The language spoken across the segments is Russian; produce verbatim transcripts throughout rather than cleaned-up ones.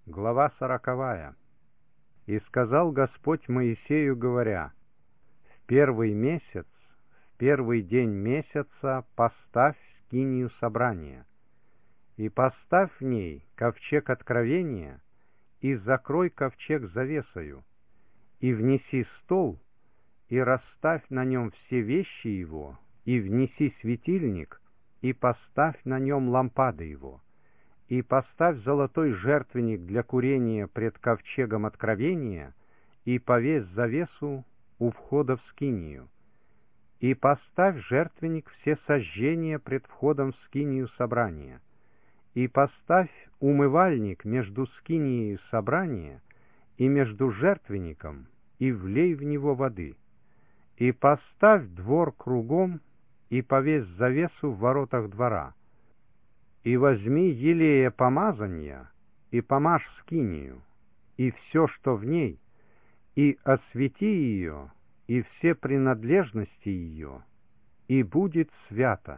Глава сороковая. «И сказал Господь Моисею, говоря: в первый месяц, в первый день месяца поставь скинию собрания, и поставь в ней ковчег откровения, и закрой ковчег завесою, и внеси стол, и расставь на нем все вещи его, и внеси светильник, и поставь на нем лампады его. И поставь золотой жертвенник для курения пред ковчегом откровения, и повесь завесу у входа в скинию. И поставь жертвенник все сожжения пред входом в скинию собрания. И поставь умывальник между скинией собрания и между жертвенником, и влей в него воды. И поставь двор кругом, и повесь завесу в воротах двора. И возьми елея помазания, и помажь скинию, и все, что в ней, и освети ее, и все принадлежности ее, и будет свято.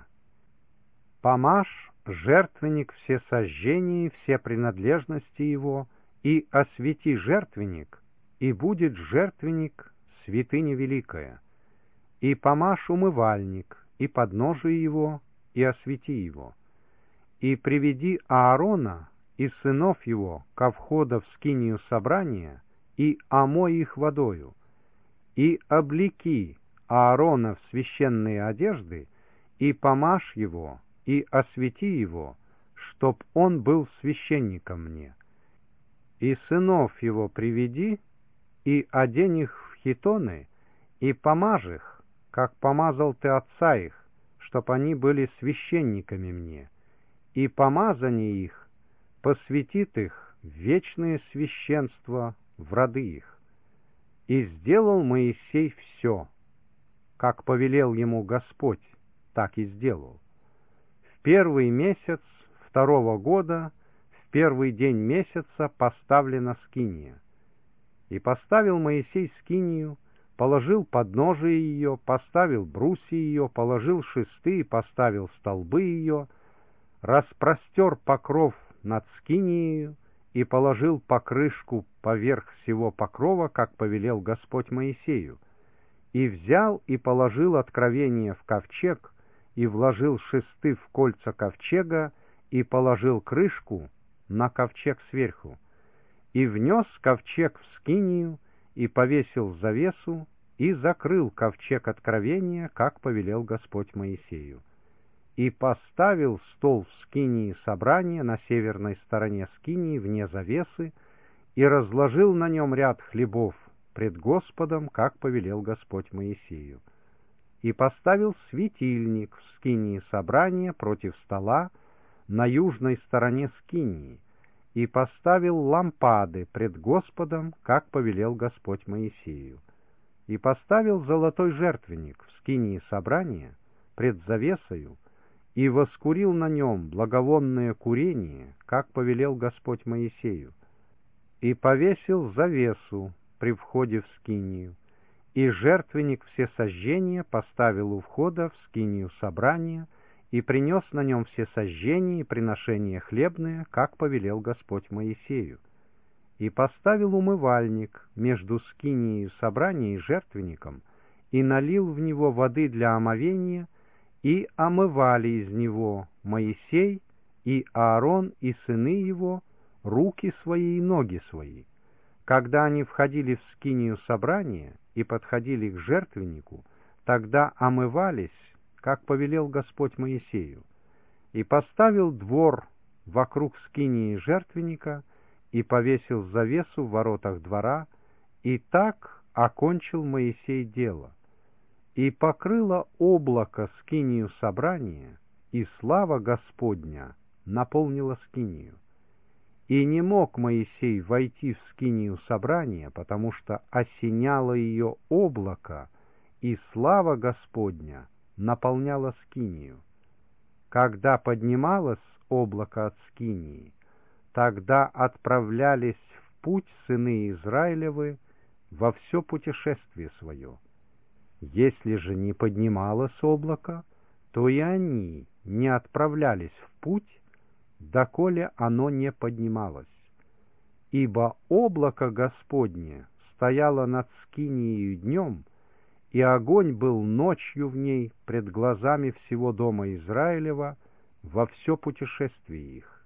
Помажь жертвенник все сожжения, все принадлежности его, и освети жертвенник, и будет жертвенник святыня великая. И помажь умывальник, и подножие его, и освети его. И приведи Аарона и сынов его ко входу в скинию собрания, и омой их водою, и облеки Аарона в священные одежды, и помажь его, и освети его, чтоб он был священником мне. И сынов его приведи, и одень их в хитоны, и помажь их, как помазал ты отца их, чтоб они были священниками мне. И помазание их посвятит их в вечное священство в роды их. И сделал Моисей все, как повелел ему Господь, так и сделал. В первый месяц второго года, в первый день месяца поставлена скиния. И поставил Моисей скинию, положил подножие ее, поставил брусья ее, положил шесты и поставил столбы ее, распростер покров над скинией и положил покрышку поверх всего покрова, как повелел Господь Моисею. И взял и положил откровение в ковчег, и вложил шесты в кольца ковчега, и положил крышку на ковчег сверху. И внес ковчег в скинию, и повесил завесу, и закрыл ковчег откровения, как повелел Господь Моисею. И поставил стол в скинии собрания на северной стороне скинии вне завесы, и разложил на нем ряд хлебов пред Господом, как повелел Господь Моисею. И поставил светильник в скинии собрания против стола на южной стороне скинии, и поставил лампады пред Господом, как повелел Господь Моисею. И поставил золотой жертвенник в скинии собрания пред завесою, и воскурил на нем благовонное курение, как повелел Господь Моисею, и повесил завесу при входе в скинию, и жертвенник всесожжения поставил у входа в скинию собрания, и принес на нем всесожжения и приношения хлебные, как повелел Господь Моисею, и поставил умывальник между скинией собрания и жертвенником, и налил в него воды для омовения, и омывали из него Моисей и Аарон и сыны его руки свои и ноги свои. Когда они входили в скинию собрания и подходили к жертвеннику, тогда омывались, как повелел Господь Моисею. И поставил двор вокруг скинии жертвенника, и повесил завесу в воротах двора, и так окончил Моисей дело. И покрыло облако скинию собрания, и слава Господня наполнила скинию. И не мог Моисей войти в скинию собрания, потому что осеняло ее облако, и слава Господня наполняла скинию. Когда поднималось облако от скинии, тогда отправлялись в путь сыны Израилевы во все путешествие свое. Если же не поднималось облако, то и они не отправлялись в путь, доколе оно не поднималось. ибо облако Господне стояло над скинией днем, и огонь был ночью в ней пред глазами всего дома Израилева во все путешествие их.